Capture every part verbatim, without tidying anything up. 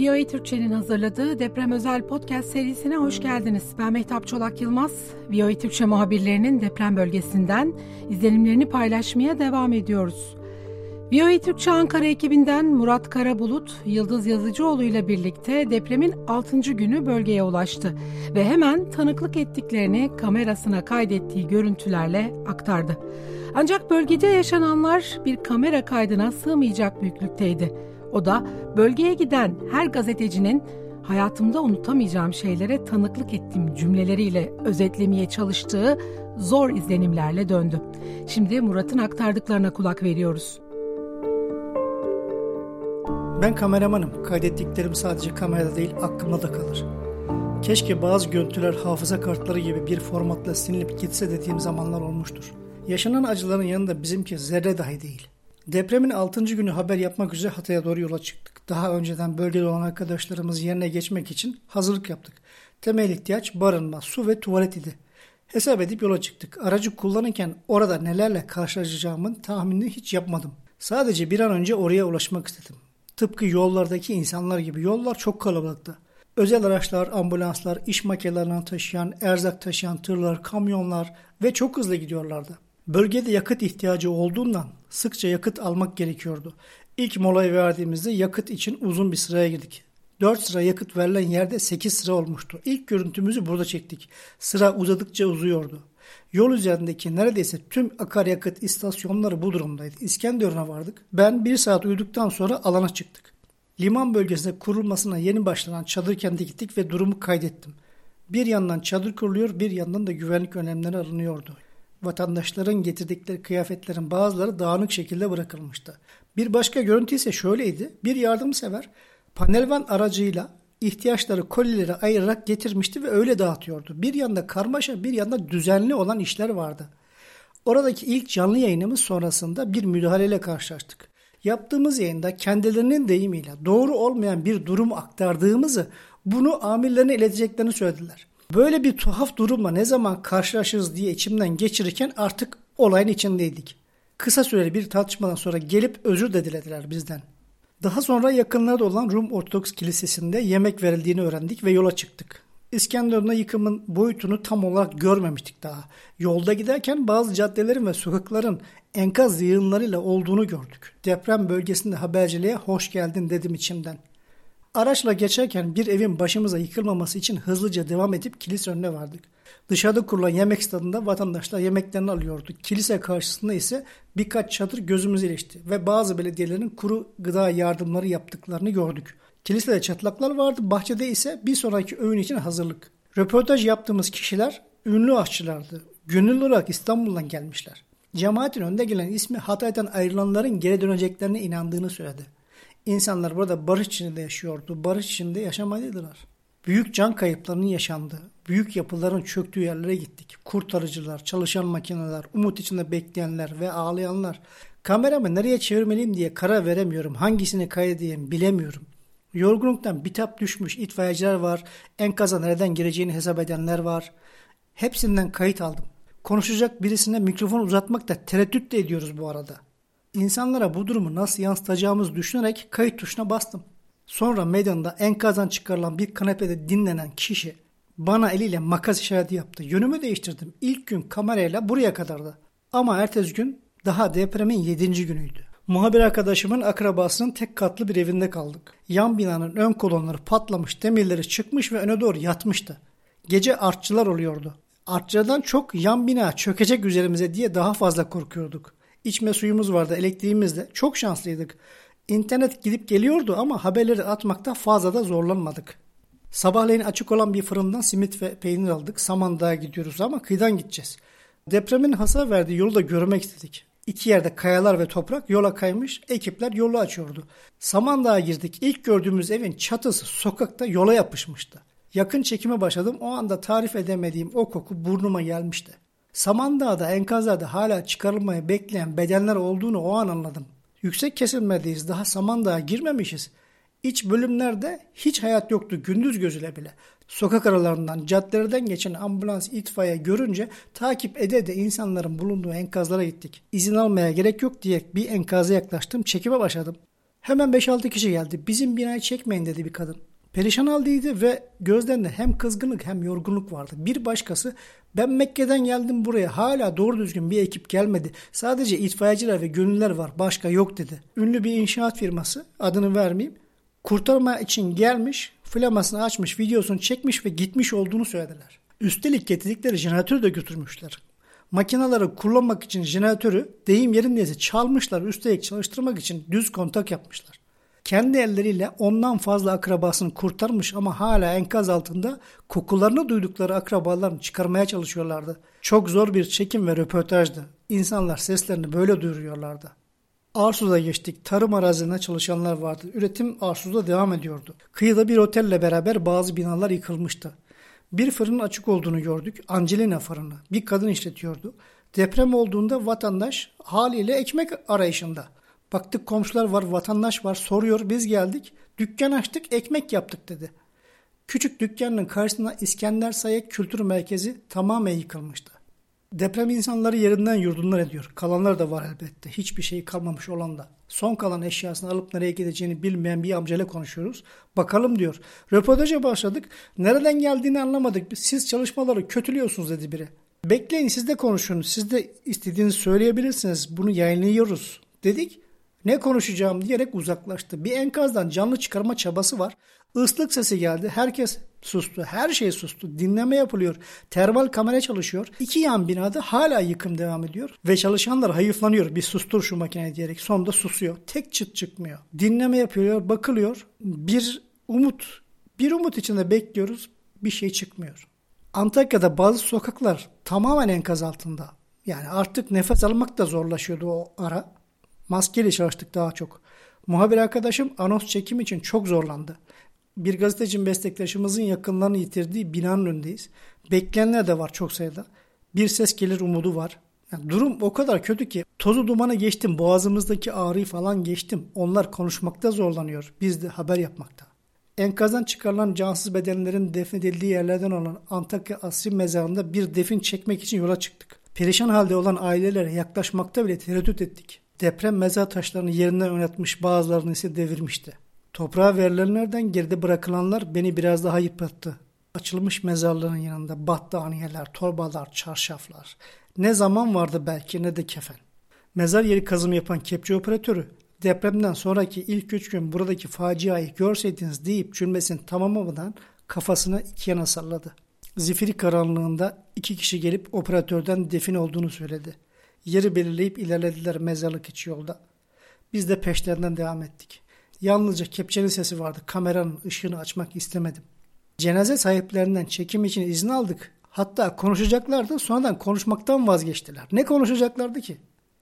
V O A Türkçe'nin hazırladığı Deprem Özel Podcast serisine hoş geldiniz. Ben Mehtap Çolak Yılmaz, V O A Türkçe muhabirlerinin deprem bölgesinden izlenimlerini paylaşmaya devam ediyoruz. V O A Türkçe Ankara ekibinden Murat Karabulut, Yıldız Yazıcıoğlu ile birlikte depremin altıncı günü bölgeye ulaştı ve hemen tanıklık ettiklerini kamerasına kaydettiği görüntülerle aktardı. Ancak bölgede yaşananlar bir kamera kaydına sığmayacak büyüklükteydi. O da bölgeye giden her gazetecinin hayatımda unutamayacağım şeylere tanıklık ettiğim cümleleriyle özetlemeye çalıştığı zor izlenimlerle döndü. Şimdi Murat'ın aktardıklarına kulak veriyoruz. Ben kameramanım. Kaydettiklerim sadece kamerada değil, aklımda da kalır. Keşke bazı görüntüler hafıza kartları gibi bir formatla silinip gitse dediğim zamanlar olmuştur. Yaşanan acıların yanında bizimki zerre dahi değil. Depremin altıncı günü haber yapmak üzere Hatay'a doğru yola çıktık. Daha önceden bölgede olan arkadaşlarımız yerine geçmek için hazırlık yaptık. Temel ihtiyaç barınma, su ve tuvalet idi. Hesap edip yola çıktık. Aracı kullanırken orada nelerle karşılaşacağımın tahminini hiç yapmadım. Sadece bir an önce oraya ulaşmak istedim. Tıpkı yollardaki insanlar gibi yollar çok kalabalıktı. Özel araçlar, ambulanslar, iş makinelerini taşıyan, erzak taşıyan tırlar, kamyonlar ve çok hızlı gidiyorlardı. Bölgede yakıt ihtiyacı olduğundan sıkça yakıt almak gerekiyordu. İlk molayı verdiğimizde yakıt için uzun bir sıraya girdik. dört sıra yakıt verilen yerde sekiz sıra olmuştu. İlk görüntümüzü burada çektik. Sıra uzadıkça uzuyordu. Yol üzerindeki neredeyse tüm akaryakıt istasyonları bu durumdaydı. İskenderun'a vardık. Ben bir saat uyuduktan sonra alana çıktık. Liman bölgesinde kurulmasına yeni başlanan çadır kente gittik ve durumu kaydettim. Bir yandan çadır kuruluyor, bir yandan da güvenlik önlemleri alınıyordu. Vatandaşların getirdikleri kıyafetlerin bazıları dağınık şekilde bırakılmıştı. Bir başka görüntü ise şöyleydi. Bir yardımsever panelvan aracıyla ihtiyaçları kolilere ayırarak getirmişti ve öyle dağıtıyordu. Bir yanda karmaşa, bir yanda düzenli olan işler vardı. Oradaki ilk canlı yayınımız sonrasında bir müdahaleyle karşılaştık. Yaptığımız yayında kendilerinin deyimiyle doğru olmayan bir durumu aktardığımızı, bunu amirlerine ileteceklerini söylediler. Böyle bir tuhaf durumla ne zaman karşılaşırız diye içimden geçirirken artık olayın içindeydik. Kısa süreli bir tartışmadan sonra gelip özür de dilediler bizden. Daha sonra yakınlarda olan Rum Ortodoks Kilisesi'nde yemek verildiğini öğrendik ve yola çıktık. İskenderun'da yıkımın boyutunu tam olarak görmemiştik daha. Yolda giderken bazı caddelerin ve sokakların enkaz yığınlarıyla olduğunu gördük. Deprem bölgesinde haberciliğe hoş geldin dedim içimden. Araçla geçerken bir evin başımıza yıkılmaması için hızlıca devam edip kilise önüne vardık. Dışarıda kurulan yemek stadında vatandaşlar yemeklerini alıyordu. Kilise karşısında ise birkaç çadır gözümüze ilişti ve bazı belediyelerin kuru gıda yardımları yaptıklarını gördük. Kilisede çatlaklar vardı, bahçede ise bir sonraki öğün için hazırlık. Röportaj yaptığımız kişiler ünlü aşçılardı. Gönüllü olarak İstanbul'dan gelmişler. Cemaatin önde gelen ismi Hatay'dan ayrılanların geri döneceklerine inandığını söyledi. İnsanlar burada barış içinde yaşıyordu, barış içinde yaşamalıydılar. Büyük can kayıplarının yaşandığı, büyük yapıların çöktüğü yerlere gittik. Kurtarıcılar, çalışan makineler, umut içinde bekleyenler ve ağlayanlar. Kameramı nereye çevirmeliyim diye karar veremiyorum. Hangisini kaydedeyim bilemiyorum. Yorgunluktan bitap düşmüş itfaiyeciler var. Enkaza nereden gireceğini hesap edenler var. Hepsinden kayıt aldım. Konuşacak birisine mikrofon uzatmakta tereddüt de ediyoruz bu arada. İnsanlara bu durumu nasıl yansıtacağımızı düşünerek kayıt tuşuna bastım. Sonra meydanda enkazdan çıkarılan bir kanepede dinlenen kişi bana eliyle makas işareti yaptı. Yönümü değiştirdim. İlk gün kamerayla buraya kadardı. Ama ertesi gün daha depremin yedinci günüydü. Muhabir arkadaşımın akrabasının tek katlı bir evinde kaldık. Yan binanın ön kolonları patlamış, demirleri çıkmış ve öne doğru yatmıştı. Gece artçılar oluyordu. Artçılardan çok yan bina çökecek üzerimize diye daha fazla korkuyorduk. İçme suyumuz vardı, elektriğimiz de. Çok şanslıydık. İnternet gidip geliyordu ama haberleri atmakta fazla da zorlanmadık. Sabahleyin açık olan bir fırından simit ve peynir aldık. Samandağ'a gidiyoruz ama kıyıdan gideceğiz. Depremin hasar verdiği yolu da görmek istedik. İki yerde kayalar ve toprak yola kaymış, ekipler yolu açıyordu. Samandağ'a girdik. İlk gördüğümüz evin çatısı sokakta yola yapışmıştı. Yakın çekime başladım. O anda tarif edemediğim o koku burnuma gelmişti. Samandağ'da enkazlarda hala çıkarılmayı bekleyen bedenler olduğunu o an anladım. Yüksek kesimlerdeyiz. Daha Samandağ'a girmemişiz. İç bölümlerde hiç hayat yoktu gündüz gözüyle bile. Sokak aralarından, caddelerden geçen ambulans, itfaiye görünce takip ede de insanların bulunduğu enkazlara gittik. İzin almaya gerek yok diye bir enkaza yaklaştım, çekime başladım. Hemen beş altı kişi geldi. Bizim binayı çekmeyin dedi bir kadın. Perişan haldeydi ve gözlerinde hem kızgınlık hem yorgunluk vardı. Bir başkası ben Mekke'den geldim buraya hala doğru düzgün bir ekip gelmedi. Sadece itfaiyeciler ve gönüllüler var başka yok dedi. Ünlü bir inşaat firması adını vermeyeyim kurtarma için gelmiş flamasını açmış videosunu çekmiş ve gitmiş olduğunu söylediler. Üstelik getirdikleri jeneratörü de götürmüşler. Makinaları kullanmak için jeneratörü deyim yerindeyse çalmışlar üstelik çalıştırmak için düz kontak yapmışlar. Kendi elleriyle ondan fazla akrabasını kurtarmış ama hala enkaz altında kokularını duydukları akrabalarını çıkarmaya çalışıyorlardı. Çok zor bir çekim ve röportajdı. İnsanlar seslerini böyle duyuruyorlardı. Arsu'da geçtik. Tarım arazilerinde çalışanlar vardı. Üretim Arsu'da devam ediyordu. Kıyıda bir otelle beraber bazı binalar yıkılmıştı. Bir fırının açık olduğunu gördük. Angelina fırını. Bir kadın işletiyordu. Deprem olduğunda vatandaş haliyle ekmek arayışında. Baktık komşular var, vatandaş var. Soruyor biz geldik. Dükkan açtık, ekmek yaptık dedi. Küçük dükkanın karşısında İskender Sayek Kültür Merkezi tamamen yıkılmıştı. Deprem insanları yerinden yurdundan ediyor. Kalanlar da var elbette. Hiçbir şey kalmamış olan da. Son kalan eşyasını alıp nereye gideceğini bilmeyen bir amcayla konuşuyoruz. Bakalım diyor. Röportaja başladık. Nereden geldiğini anlamadık. Siz çalışmaları kötülüyorsunuz dedi biri. Bekleyin siz de konuşun. Siz de istediğinizi söyleyebilirsiniz. Bunu yayınlıyoruz dedik. Ne konuşacağım diyerek uzaklaştı. Bir enkazdan canlı çıkarma çabası var. Islık sesi geldi. Herkes sustu. Her şey sustu. Dinleme yapılıyor. Termal kamera çalışıyor. İki yan binada hala yıkım devam ediyor. Ve çalışanlar hayıflanıyor. Bir sustur şu makineyi diyerek. Sonunda susuyor. Tek çıt çıkmıyor. Dinleme yapılıyor. Bakılıyor. Bir umut. Bir umut içinde bekliyoruz. Bir şey çıkmıyor. Antakya'da bazı sokaklar tamamen enkaz altında. Yani artık nefes almak da zorlaşıyordu o ara. Maskeli çalıştık daha çok. Muhabir arkadaşım anons çekim için çok zorlandı. Bir gazeteci meslektaşımızın yakınlarını yitirdiği binanın önündeyiz. Bekleyenler de var çok sayıda. Bir ses gelir umudu var. Yani durum o kadar kötü ki tozu dumanı geçtim. Boğazımızdaki ağrıyı falan geçtim. Onlar konuşmakta zorlanıyor. Biz de haber yapmakta. Enkazdan çıkarılan cansız bedenlerin defnedildiği yerlerden olan Antakya Asri Mezarı'nda bir defin çekmek için yola çıktık. Perişan halde olan ailelere yaklaşmakta bile tereddüt ettik. Deprem mezar taşlarını yerinden oynatmış, bazılarını ise devirmişti. Toprağa verilenlerden geride bırakılanlar beni biraz daha yıprattı. Açılmış mezarların yanında battaniyeler, torbalar, çarşaflar. Ne zaman vardı belki ne de kefen. Mezar yeri kazımı yapan kepçe operatörü depremden sonraki ilk üç gün buradaki faciayı görseydiniz deyip cümlesini tamamlamadan kafasını iki yana salladı. Zifiri karanlığında iki kişi gelip operatörden defin olduğunu söyledi. Yeri belirleyip ilerlediler mezarlık içi yolda. Biz de peşlerinden devam ettik. Yalnızca kepçenin sesi vardı. Kameranın ışığını açmak istemedim. Cenaze sahiplerinden çekim için izin aldık. Hatta konuşacaklardı, sonradan konuşmaktan vazgeçtiler. Ne konuşacaklardı ki?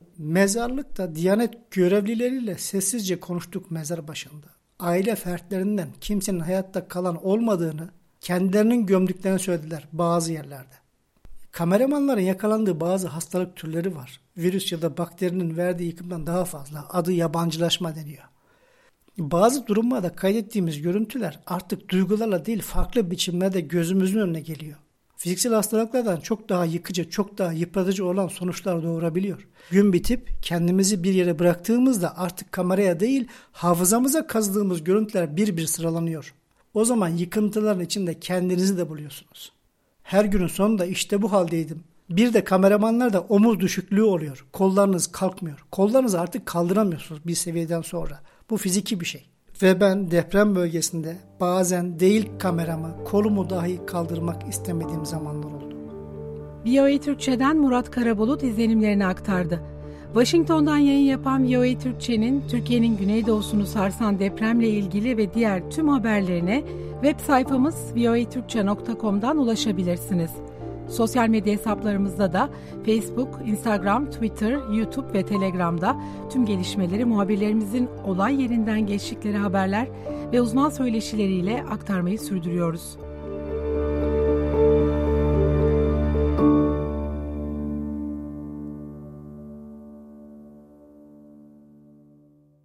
Mezarlıkta Diyanet görevlileriyle sessizce konuştuk mezar başında. Aile fertlerinden kimsenin hayatta kalan olmadığını, kendilerinin gömdüklerini söylediler bazı yerlerde. Kameramanların yakalandığı bazı hastalık türleri var. Virüs ya da bakterinin verdiği yıkımdan daha fazla. Adı yabancılaşma deniyor. Bazı durumlarda kaydettiğimiz görüntüler artık duygularla değil farklı biçimlerde gözümüzün önüne geliyor. Fiziksel hastalıklardan çok daha yıkıcı, çok daha yıpratıcı olan sonuçlar doğurabiliyor. Gün bitip kendimizi bir yere bıraktığımızda artık kameraya değil hafızamıza kazıdığımız görüntüler bir bir sıralanıyor. O zaman yıkıntıların içinde kendinizi de buluyorsunuz. Her günün sonunda işte bu haldeydim. Bir de kameramanlarda omuz düşüklüğü oluyor. Kollarınız kalkmıyor. Kollarınızı artık kaldıramıyorsunuz bir seviyeden sonra. Bu fiziki bir şey. Ve ben deprem bölgesinde bazen değil kameramı, kolumu dahi kaldırmak istemediğim zamanlar oldu. V O A Türkçe'den Murat Karabulut izlenimlerini aktardı. Washington'dan yayın yapan V O A Türkçe'nin Türkiye'nin güneydoğusunu sarsan depremle ilgili ve diğer tüm haberlerine web sayfamız v o a türkçe nokta com'dan ulaşabilirsiniz. Sosyal medya hesaplarımızda da Facebook, Instagram, Twitter, YouTube ve Telegram'da tüm gelişmeleri muhabirlerimizin olay yerinden geçtikleri haberler ve uzman söyleşileriyle aktarmayı sürdürüyoruz.